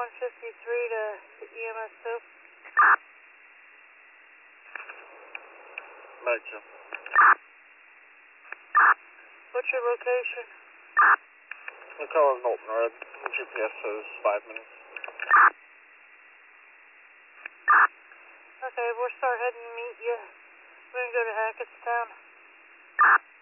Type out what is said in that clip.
153 to EMS 2. Back to. What's your location? The color is Knowlton Red. GPS says 5 minutes. Okay, we'll start heading to meet you. We're going to go to Hackettstown.